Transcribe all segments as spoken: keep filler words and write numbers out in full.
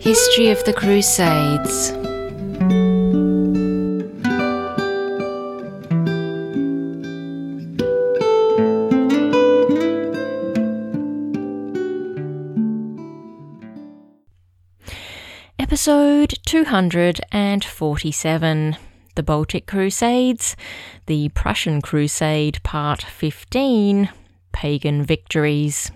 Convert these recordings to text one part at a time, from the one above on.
History of the Crusades. Episode two hundred forty-seven, The Baltic Crusades, the Prussian Crusade, Part fifteen, Pagan Victories.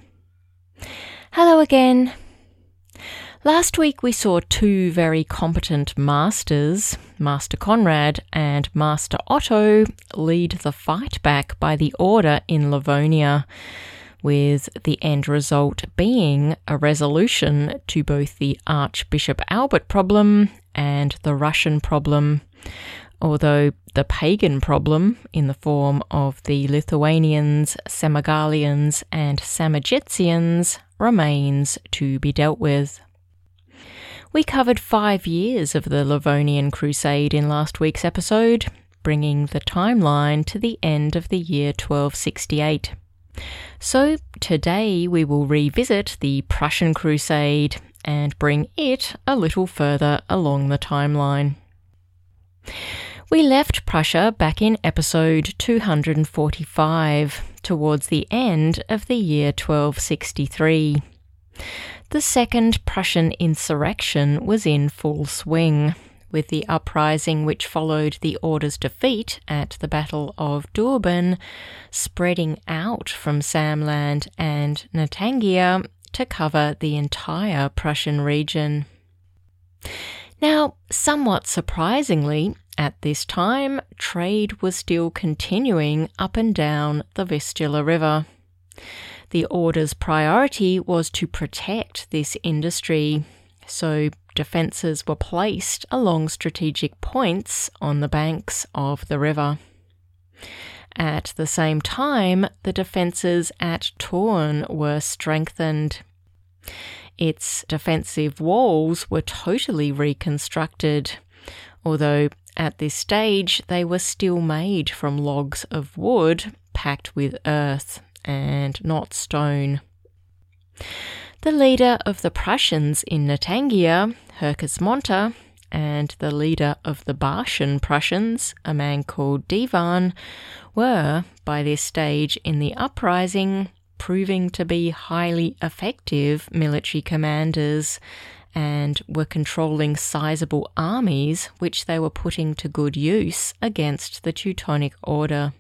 Hello again. Last week we saw two very competent masters, Master Conrad and Master Otto, lead the fight back by the Order in Livonia, with the end result being a resolution to both the Archbishop Albert problem and the Russian problem, although the pagan problem, in the form of the Lithuanians, Semigalians and Samogitians, remains to be dealt with. We covered five years of the Livonian Crusade in last week's episode, bringing the timeline to the end of the year twelve sixty-eight. So today we will revisit the Prussian Crusade and bring it a little further along the timeline. We left Prussia back in episode two hundred forty-five, towards the end of the year twelve sixty-three. The Second Prussian Insurrection was in full swing, with the uprising which followed the Order's defeat at the Battle of Döbeln spreading out from Samland and Natangia to cover the entire Prussian region. Now, somewhat surprisingly, at this time, trade was still continuing up and down the Vistula River. The Order's priority was to protect this industry, so defences were placed along strategic points on the banks of the river. At the same time, the defences at Thorn were strengthened. Its defensive walls were totally reconstructed, although at this stage they were still made from logs of wood packed with earth and not stone. The leader of the Prussians in Natangia, Herkesmonte, and the leader of the Barcian Prussians, a man called Divan, were, by this stage in the uprising, proving to be highly effective military commanders and were controlling sizable armies which they were putting to good use against the Teutonic Order.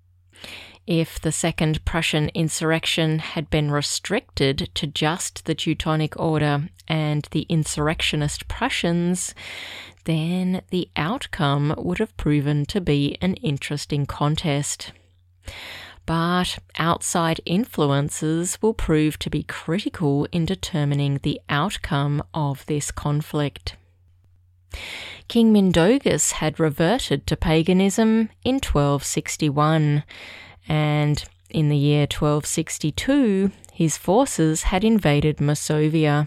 If the Second Prussian Insurrection had been restricted to just the Teutonic Order and the insurrectionist Prussians, then the outcome would have proven to be an interesting contest. But outside influences will prove to be critical in determining the outcome of this conflict. King Mindaugas had reverted to paganism in twelve sixty-one, and in the year twelve sixty-two, his forces had invaded Masovia.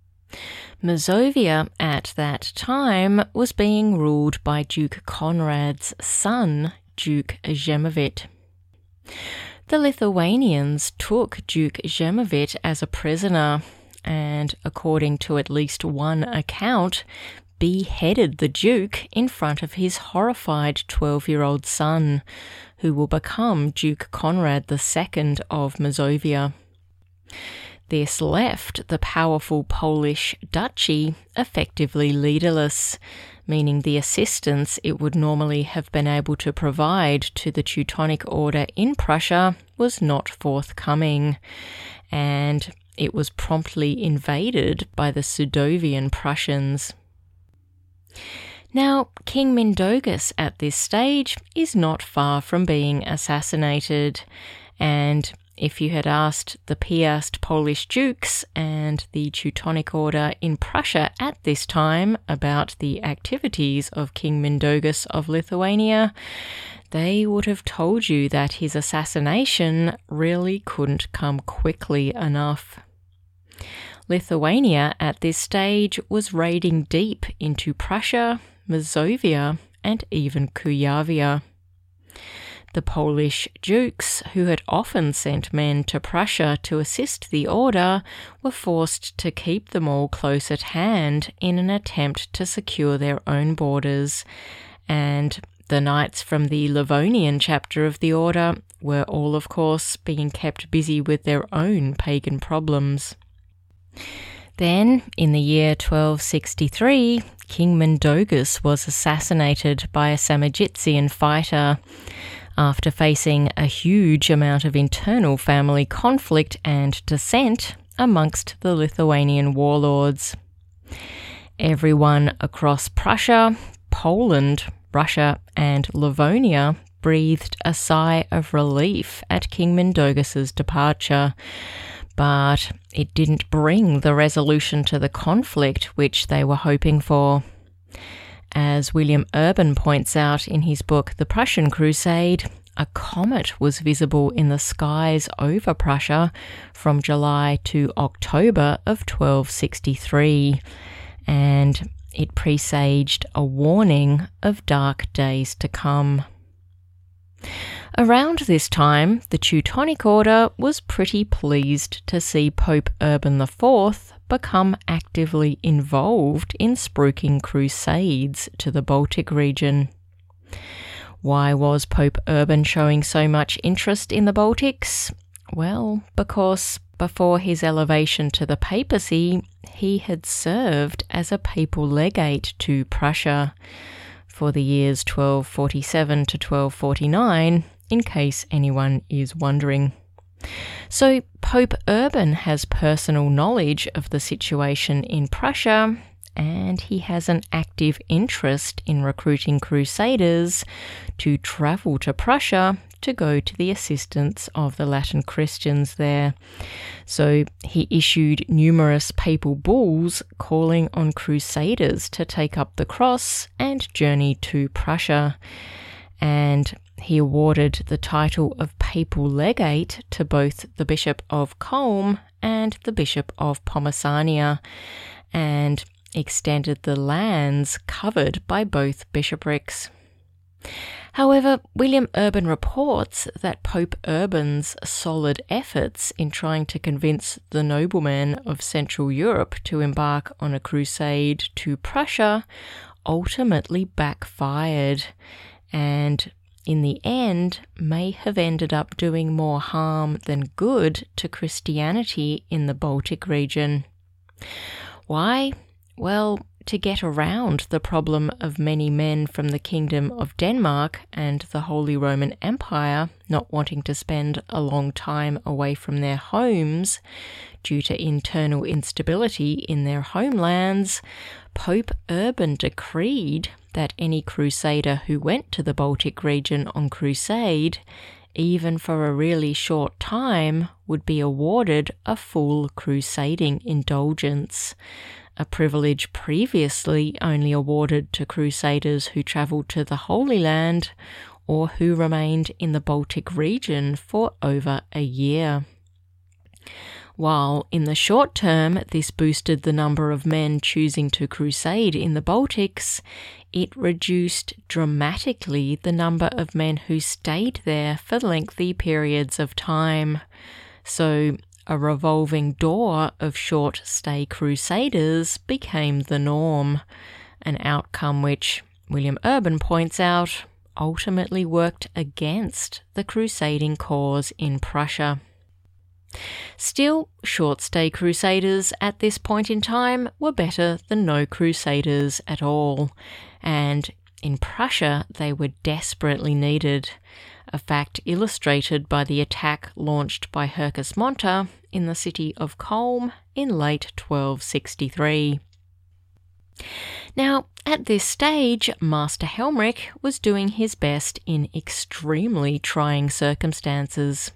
Masovia at that time was being ruled by Duke Conrad's son, Duke Rzemowit. The Lithuanians took Duke Rzemowit as a prisoner and, according to at least one account, beheaded the Duke in front of his horrified twelve-year-old son, who will become Duke Conrad the Second of Masovia. This left the powerful Polish duchy effectively leaderless, meaning the assistance it would normally have been able to provide to the Teutonic Order in Prussia was not forthcoming, and it was promptly invaded by the Sudovian Prussians. Now, King Mindaugas at this stage is not far from being assassinated, and if you had asked the Piast Polish dukes and the Teutonic Order in Prussia at this time about the activities of King Mindaugas of Lithuania, they would have told you that his assassination really couldn't come quickly enough. Lithuania at this stage was raiding deep into Prussia, Masovia, and even Kuyavia. The Polish dukes, who had often sent men to Prussia to assist the order, were forced to keep them all close at hand in an attempt to secure their own borders, and the knights from the Livonian chapter of the order were all, of course, being kept busy with their own pagan problems. Then, in the year twelve sixty-three, King Mindaugas was assassinated by a Samogitian fighter after facing a huge amount of internal family conflict and dissent amongst the Lithuanian warlords. Everyone across Prussia, Poland, Russia and Livonia breathed a sigh of relief at King Mindaugas' departure, but it didn't bring the resolution to the conflict which they were hoping for. As William Urban points out in his book The Prussian Crusade, a comet was visible in the skies over Prussia from July to October of twelve sixty-three, and it presaged a warning of dark days to come. Around this time, the Teutonic Order was pretty pleased to see Pope Urban the Fourth become actively involved in spruiking crusades to the Baltic region. Why was Pope Urban showing so much interest in the Baltics? Well, because before his elevation to the papacy, he had served as a papal legate to Prussia for the years twelve forty-seven to twelve forty-nine, in case anyone is wondering. So Pope Urban has personal knowledge of the situation in Prussia, and he has an active interest in recruiting crusaders to travel to Prussia to go to the assistance of the Latin Christians there. So he issued numerous papal bulls calling on crusaders to take up the cross and journey to Prussia, and he awarded the title of papal legate to both the Bishop of Culm and the Bishop of Pomesania, and extended the lands covered by both bishoprics. However, William Urban reports that Pope Urban's solid efforts in trying to convince the noblemen of Central Europe to embark on a crusade to Prussia ultimately backfired, and in the end may have ended up doing more harm than good to Christianity in the Baltic region. Why? Well, to get around the problem of many men from the Kingdom of Denmark and the Holy Roman Empire not wanting to spend a long time away from their homes due to internal instability in their homelands, Pope Urban decreed that any crusader who went to the Baltic region on crusade, even for a really short time, would be awarded a full crusading indulgence, a privilege previously only awarded to crusaders who travelled to the Holy Land or who remained in the Baltic region for over a year. While in the short term this boosted the number of men choosing to crusade in the Baltics, it reduced dramatically the number of men who stayed there for lengthy periods of time. So a revolving door of short-stay crusaders became the norm, an outcome which, William Urban points out, ultimately worked against the crusading cause in Prussia. Still, short-stay crusaders at this point in time were better than no crusaders at all, and in Prussia they were desperately needed, a fact illustrated by the attack launched by Hircus Monta in the city of Culm in late twelve sixty-three. Now, at this stage, Master Helmrich was doing his best in extremely trying circumstances.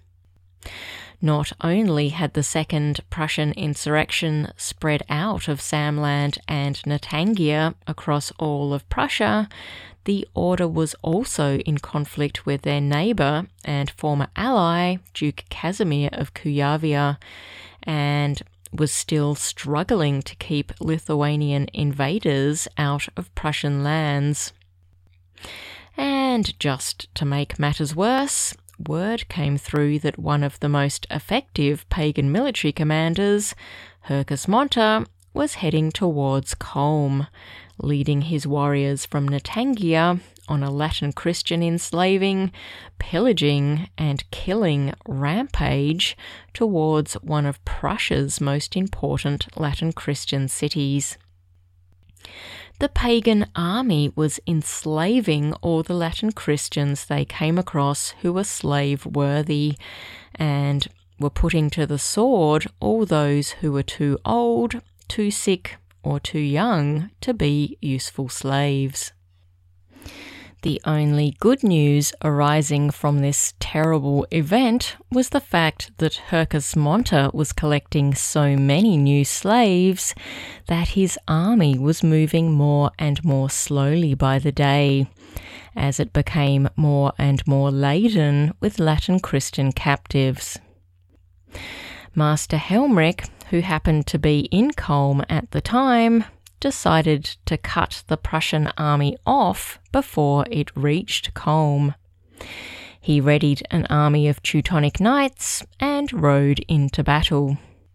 Not only had the Second Prussian insurrection spread out of Samland and Natangia across all of Prussia, the order was also in conflict with their neighbour and former ally, Duke Casimir of Kuyavia, and was still struggling to keep Lithuanian invaders out of Prussian lands. And just to make matters worse, word came through that one of the most effective pagan military commanders, Herkesmonte, was heading towards Culm, leading his warriors from Natangia on a Latin Christian enslaving, pillaging and killing rampage towards one of Prussia's most important Latin Christian cities. The pagan army was enslaving all the Latin Christians they came across who were slave-worthy, and were putting to the sword all those who were too old, too sick, or too young to be useful slaves. The only good news arising from this terrible event was the fact that Herkesmonte was collecting so many new slaves that his army was moving more and more slowly by the day, as it became more and more laden with Latin Christian captives. Master Helmrich, who happened to be in Culm at the time, decided to cut the Prussian army off before it reached Culm. He readied an army of Teutonic knights and rode into battle.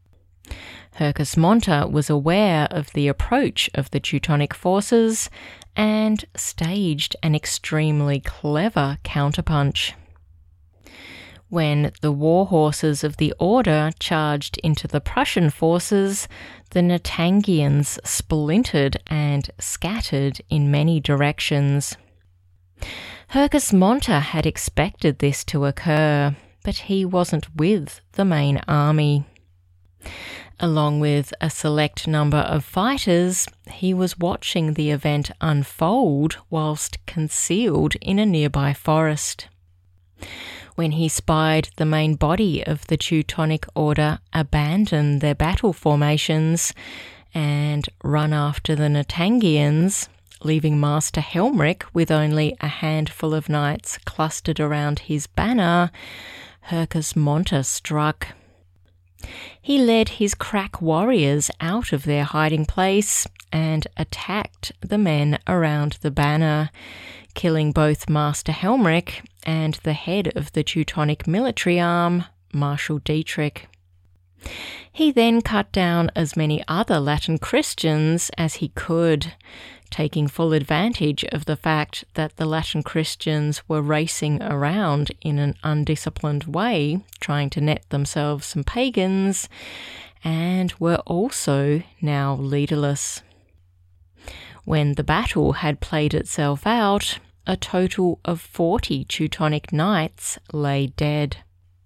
Herkesmonte was aware of the approach of the Teutonic forces and staged an extremely clever counterpunch. When the war horses of the Order charged into the Prussian forces, the Natangians splintered and scattered in many directions. Herkesmonte had expected this to occur, but he wasn't with the main army. Along with a select number of fighters, he was watching the event unfold whilst concealed in a nearby forest. When he spied the main body of the Teutonic Order abandon their battle formations and run after the Natangians, leaving Master Helmrich with only a handful of knights clustered around his banner, Herkesmonte struck. He led his crack warriors out of their hiding place and attacked the men around the banner, killing both Master Helmrich and the head of the Teutonic military arm, Marshal Dietrich. He then cut down as many other Latin Christians as he could, taking full advantage of the fact that the Latin Christians were racing around in an undisciplined way, trying to net themselves some pagans, and were also now leaderless. When the battle had played itself out, a total of forty Teutonic knights lay dead.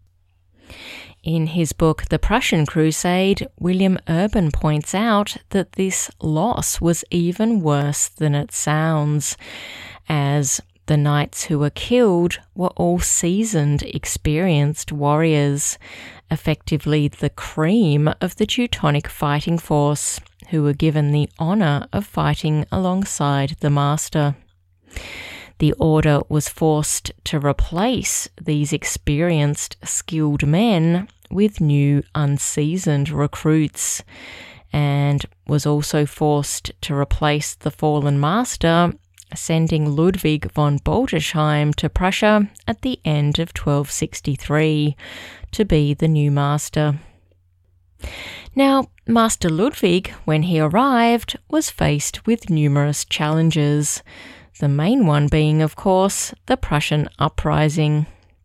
In his book The Prussian Crusade, William Urban points out that this loss was even worse than it sounds, as the knights who were killed were all seasoned, experienced warriors, effectively the cream of the Teutonic fighting force, who were given the honour of fighting alongside the master. The Order was forced to replace these experienced, skilled men with new, unseasoned recruits, and was also forced to replace the fallen master, sending Ludwig von Boldesheim to Prussia at the end of twelve sixty-three to be the new master. Now, Master Ludwig, when he arrived, was faced with numerous challenges, the main one being, of course, the Prussian uprising.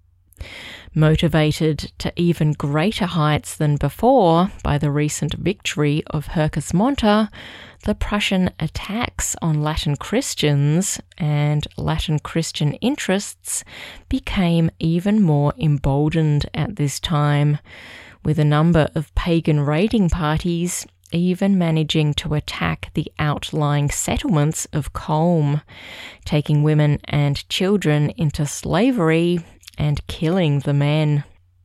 Motivated to even greater heights than before by the recent victory of Herkesmonte, the Prussian attacks on Latin Christians and Latin Christian interests became even more emboldened at this time, with a number of pagan raiding parties even managing to attack the outlying settlements of Culm, taking women and children into slavery and killing the men.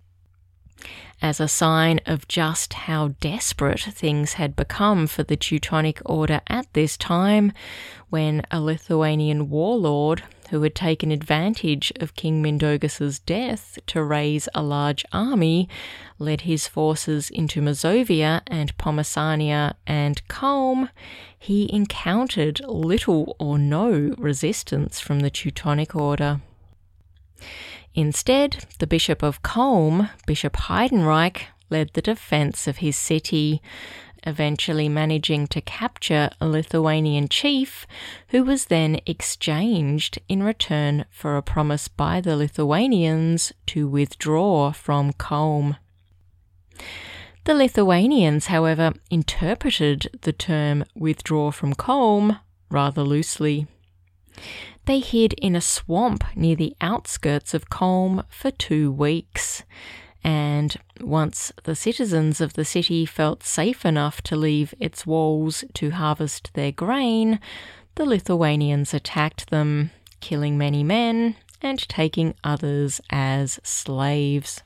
As a sign of just how desperate things had become for the Teutonic Order at this time, when a Lithuanian warlord, who had taken advantage of King Mindaugas's death to raise a large army, led his forces into Masovia and Pomesania and Culm, he encountered little or no resistance from the Teutonic Order. Instead, the Bishop of Culm, Bishop Heidenreich, led the defence of his city, eventually managing to capture a Lithuanian chief who was then exchanged in return for a promise by the Lithuanians to withdraw from Culm. The Lithuanians, however, interpreted the term withdraw from Culm rather loosely. They hid in a swamp near the outskirts of Culm for two weeks, and once the citizens of the city felt safe enough to leave its walls to harvest their grain, the Lithuanians attacked them, killing many men and taking others as slaves.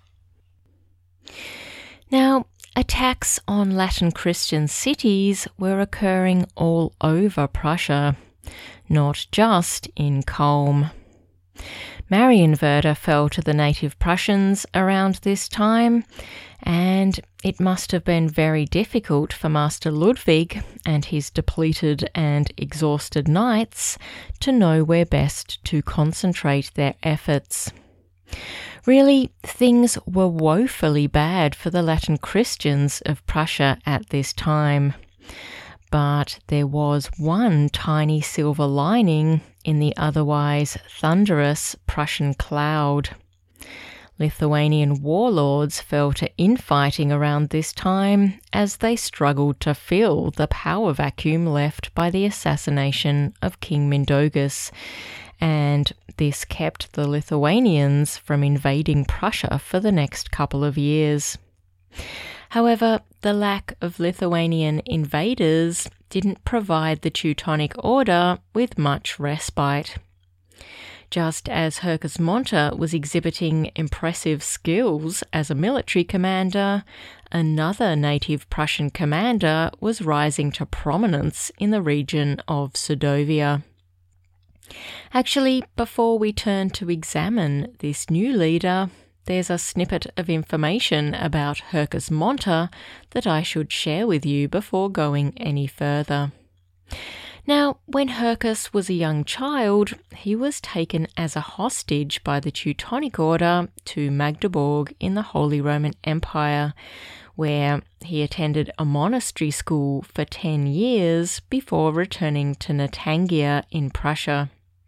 Now, attacks on Latin Christian cities were occurring all over Prussia, not just in Culm. Marienwerder fell to the native Prussians around this time, and it must have been very difficult for Master Ludwig and his depleted and exhausted knights to know where best to concentrate their efforts. Really, things were woefully bad for the Latin Christians of Prussia at this time. But there was one tiny silver lining in the otherwise thunderous Prussian cloud. Lithuanian warlords fell to infighting around this time as they struggled to fill the power vacuum left by the assassination of King Mindaugas, and this kept the Lithuanians from invading Prussia for the next couple of years. However, the lack of Lithuanian invaders didn't provide the Teutonic Order with much respite. Just as Hercus Monta was exhibiting impressive skills as a military commander, another native Prussian commander was rising to prominence in the region of Sedovia. Actually, before we turn to examine this new leader, there's a snippet of information about Hercus Monta that I should share with you before going any further. Now, when Hercus was a young child, he was taken as a hostage by the Teutonic Order to Magdeburg in the Holy Roman Empire, where he attended a monastery school for ten years before returning to Natangia in Prussia.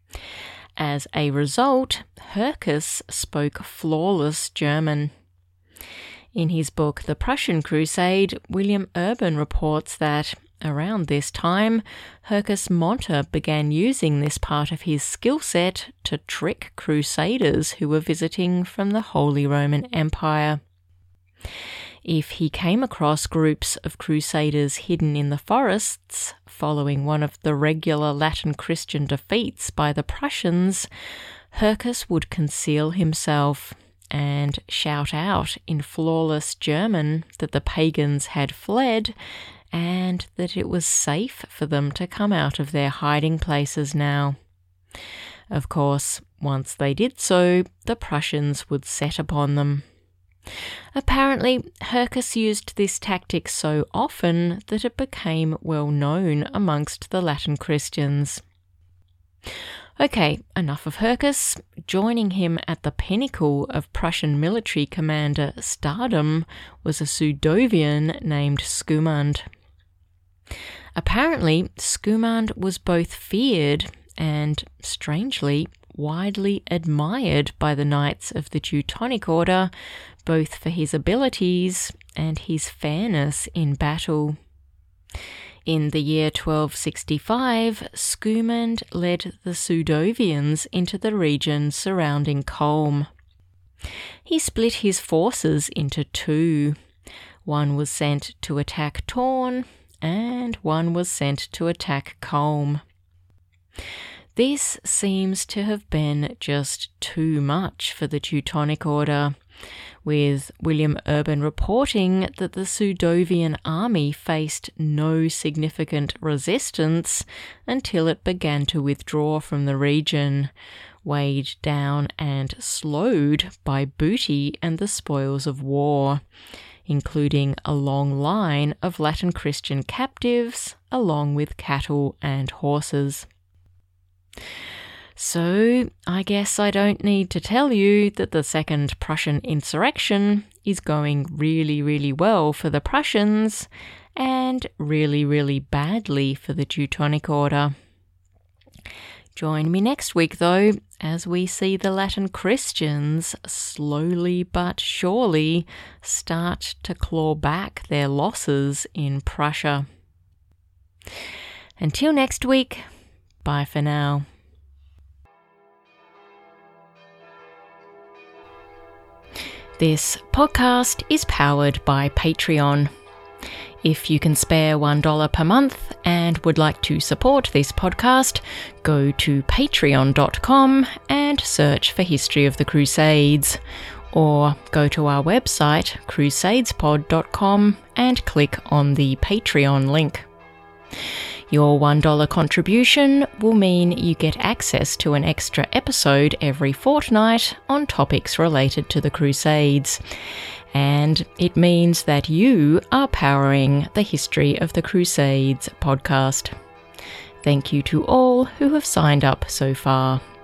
As a result, Hercus spoke flawless German. In his book The Prussian Crusade, William Urban reports that, around this time, Hercus Monta began using this part of his skill set to trick crusaders who were visiting from the Holy Roman Empire. If he came across groups of crusaders hidden in the forests, following one of the regular Latin Christian defeats by the Prussians, Hercus would conceal himself and shout out in flawless German that the pagans had fled and that it was safe for them to come out of their hiding places now. Of course, once they did so, the Prussians would set upon them. Apparently, Hercus used this tactic so often that it became well known amongst the Latin Christians. Okay, enough of Hercus. Joining him at the pinnacle of Prussian military commander stardom was a Sudovian named Skumand. Apparently, Skumand was both feared and, strangely, widely admired by the knights of the Teutonic Order, both for his abilities and his fairness in battle. In the year twelve sixty-five, Skumand led the Sudovians into the region surrounding Culm. He split his forces into two. One was sent to attack Thorn, and one was sent to attack Culm. This seems to have been just too much for the Teutonic Order, with William Urban reporting that the Sudovian army faced no significant resistance until it began to withdraw from the region, weighed down and slowed by booty and the spoils of war, including a long line of Latin Christian captives, along with cattle and horses. So, I guess I don't need to tell you that the Second Prussian Insurrection is going really, really well for the Prussians and really, really badly for the Teutonic Order. Join me next week, though, as we see the Latin Christians slowly but surely start to claw back their losses in Prussia. Until next week, bye for now. This podcast is powered by Patreon. If you can spare one dollar per month and would like to support this podcast, go to patreon dot com and search for History of the Crusades, or go to our website crusadespod dot com and click on the Patreon link. Your one dollar contribution will mean you get access to an extra episode every fortnight on topics related to the Crusades. And it means that you are powering the History of the Crusades podcast. Thank you to all who have signed up so far.